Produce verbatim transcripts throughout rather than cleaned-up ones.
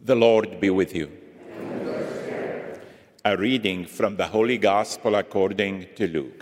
The Lord be with you. A reading from the Holy Gospel according to Luke.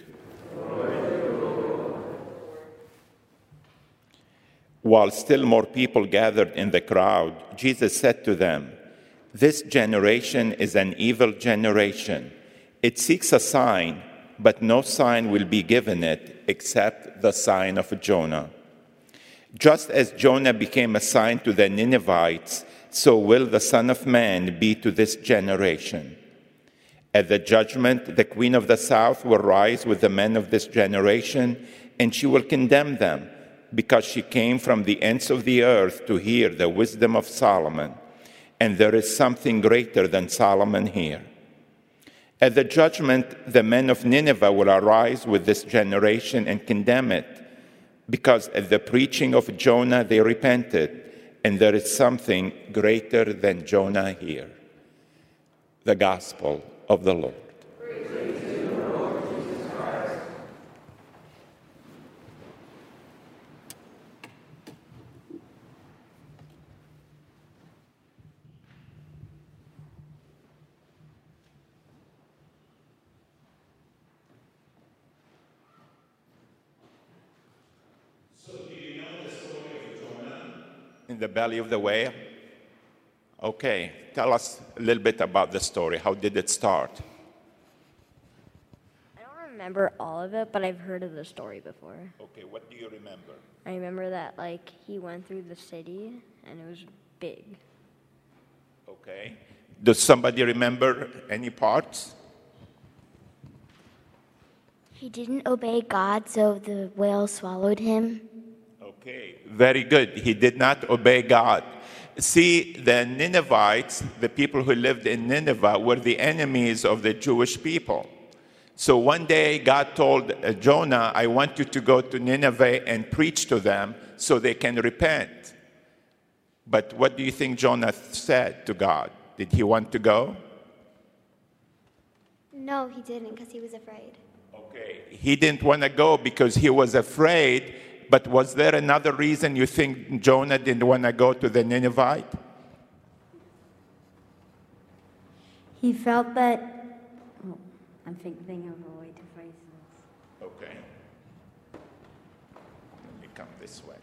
While still more people gathered in the crowd, Jesus said to them, "This generation is an evil generation. It seeks a sign, but no sign will be given it except the sign of Jonah. Just as Jonah became a sign to the Ninevites, so will the Son of Man be to this generation. At the judgment, the Queen of the South will rise with the men of this generation, and she will condemn them, because she came from the ends of the earth to hear the wisdom of Solomon, and there is something greater than Solomon here. At the judgment, the men of Nineveh will arise with this generation and condemn it, because at the preaching of Jonah they repented, and there is something greater than Jonah here." The Gospel of the Lord. Praise to you, Lord Jesus Christ. So do you know the story of Jonah in the belly of the whale? Okay, tell us a little bit about the story. How did it start? I don't remember all of it, but I've heard of the story before. Okay, what do you remember? I remember that, like, he went through the city, and it was big. Okay. Does somebody remember any parts? He didn't obey God, so the whale swallowed him. Okay, very good. He did not obey God. See, the Ninevites, the people who lived in Nineveh, were the enemies of the Jewish people. So one day God told Jonah, "I want you to go to Nineveh and preach to them so they can repent." But what do you think Jonah said to God? Did he want to go? No, he didn't, because he was afraid. Okay, he didn't want to go because he was afraid. But was there another reason you think Jonah didn't want to go to the Ninevite? He felt that, oh, I'm thinking of a way to phrase this. Okay. Let me come this way.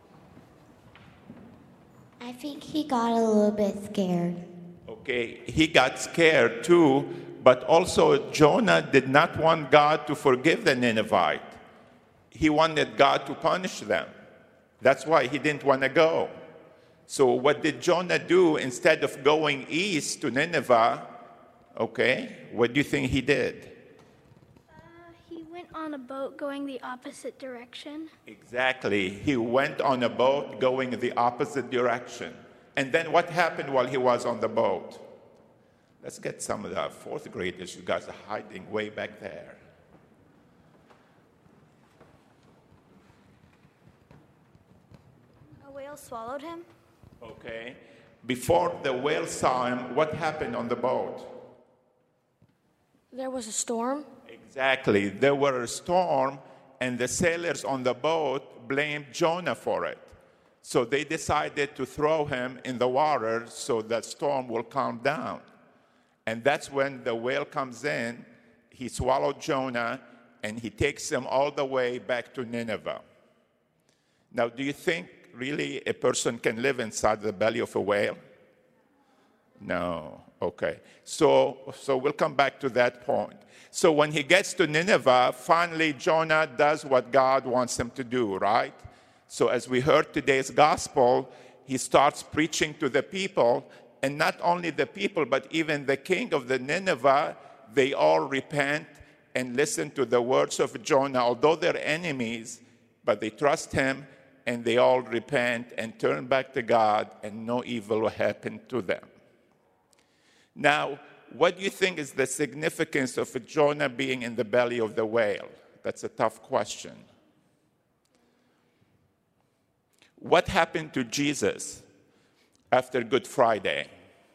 I think he got a little bit scared. Okay, he got scared too, but also Jonah did not want God to forgive the Ninevite. He wanted God to punish them. That's why he didn't want to go. So what did Jonah do? Instead of going east to Nineveh, okay, what do you think he did? Uh, he went on a boat going the opposite direction. Exactly. He went on a boat going the opposite direction. And then what happened while he was on the boat? Let's get some of the fourth graders. You guys are hiding way back there. A whale swallowed him. Okay. Before the whale saw him, what happened on the boat? There was a storm. Exactly. There was a storm, and the sailors on the boat blamed Jonah for it. So they decided to throw him in the water so that storm will calm down. And that's when the whale comes in. He swallowed Jonah, and he takes him all the way back to Nineveh. Now, do you think really a person can live inside the belly of a whale? No. Okay. So, so we'll come back to that point. So when he gets to Nineveh, finally Jonah does what God wants him to do, right? So as we heard today's gospel, he starts preaching to the people, and not only the people, but even the king of the Nineveh, they all repent and listen to the words of Jonah, although they're enemies, but they trust him, and they all repent and turn back to God, and no evil will happen to them. Now, what do you think is the significance of Jonah being in the belly of the whale? That's a tough question. What happened to Jesus after Good Friday?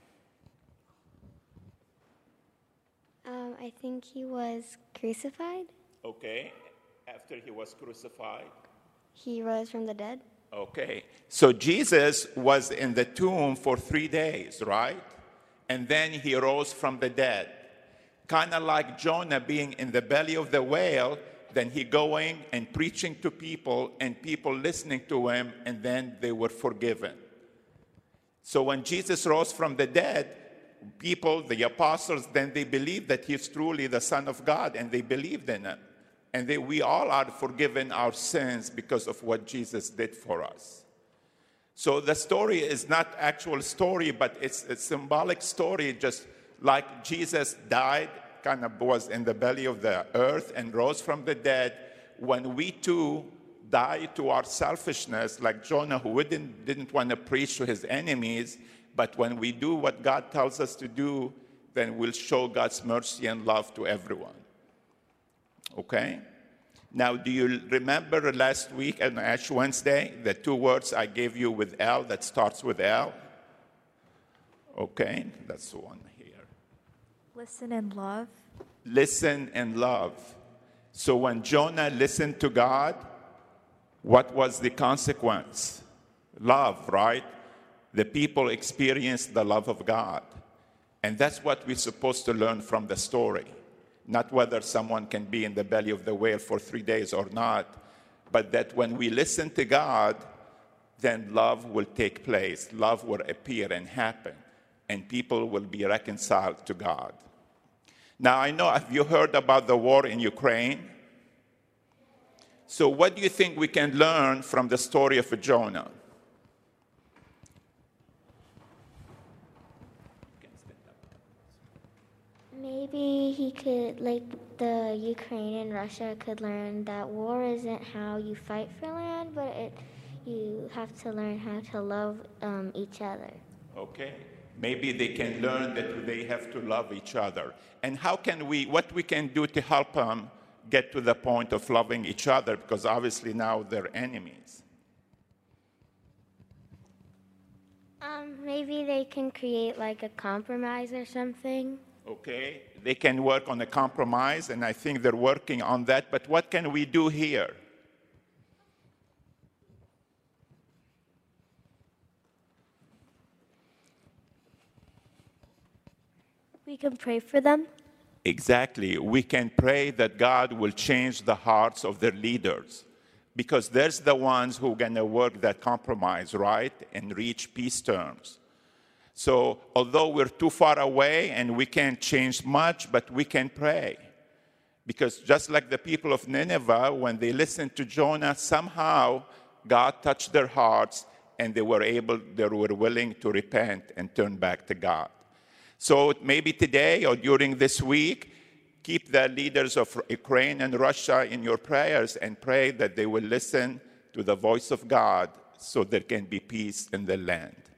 Um, I think he was crucified. Okay, after he was crucified. He rose from the dead. Okay, so Jesus was in the tomb for three days, right? And then he rose from the dead. Kind of like Jonah being in the belly of the whale, then he going and preaching to people and people listening to him, and then they were forgiven. So when Jesus rose from the dead, people, the apostles, then they believed that he's truly the Son of God, and they believed in him. And they, we all are forgiven our sins because of what Jesus did for us. So the story is not actual story, but it's a symbolic story, just like Jesus died, kind of was in the belly of the earth and rose from the dead. When we too die to our selfishness, like Jonah, who didn't, didn't want to preach to his enemies, but when we do what God tells us to do, then we'll show God's mercy and love to everyone. Okay? Now, do you remember last week on Ash Wednesday, the two words I gave you with L that starts with L? Okay, that's the one here. Listen and love. Listen and love. So when Jonah listened to God, what was the consequence? Love, right? The people experienced the love of God. And that's what we're supposed to learn from the story. Not whether someone can be in the belly of the whale for three days or not, but that when we listen to God, then love will take place. Love will appear and happen, and people will be reconciled to God. Now, I know, have you heard about the war in Ukraine? So what do you think we can learn from the story of Jonah? Maybe he could, like the Ukraine and Russia could learn that war isn't how you fight for land, but it, you have to learn how to love um, each other. Okay. Maybe they can learn that they have to love each other. And how can we, what we can do to help them get to the point of loving each other, because obviously now they're enemies. Um, maybe they can create like a compromise or something. Okay, they can work on a compromise, and I think they're working on that. But what can we do here? We can pray for them. Exactly. We can pray that God will change the hearts of their leaders, because there's the ones who are going to work that compromise, right, and reach peace terms. So although we're too far away and we can't change much, but we can pray. Because just like the people of Nineveh, when they listened to Jonah, somehow God touched their hearts and they were able, they were willing to repent and turn back to God. So maybe today or during this week, keep the leaders of Ukraine and Russia in your prayers and pray that they will listen to the voice of God so there can be peace in the land.